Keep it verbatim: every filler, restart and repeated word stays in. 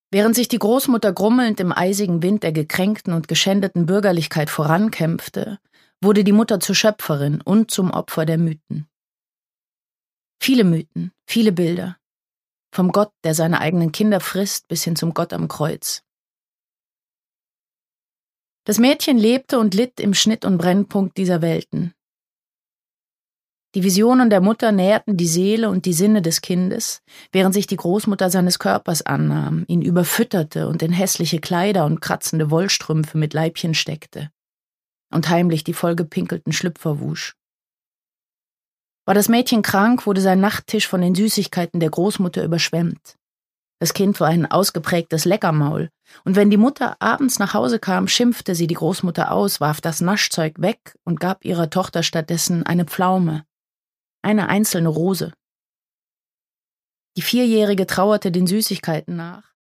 Während sich die Großmutter grummelnd im eisigen Wind der gekränkten und geschändeten Bürgerlichkeit vorankämpfte, wurde die Mutter zur Schöpferin und zum Opfer der Mythen. Viele Mythen, viele Bilder. Vom Gott, der seine eigenen Kinder frisst, bis hin zum Gott am Kreuz. Das Mädchen lebte und litt im Schnitt- und Brennpunkt dieser Welten. Die Visionen der Mutter nährten die Seele und die Sinne des Kindes, während sich die Großmutter seines Körpers annahm, ihn überfütterte und in hässliche Kleider und kratzende Wollstrümpfe mit Leibchen steckte und heimlich die vollgepinkelten Schlüpfer wusch. War das Mädchen krank, wurde sein Nachttisch von den Süßigkeiten der Großmutter überschwemmt. Das Kind war ein ausgeprägtes Leckermaul, und wenn die Mutter abends nach Hause kam, schimpfte sie die Großmutter aus, warf das Naschzeug weg und gab ihrer Tochter stattdessen eine Pflaume, eine einzelne Rose. Die Vierjährige trauerte den Süßigkeiten nach,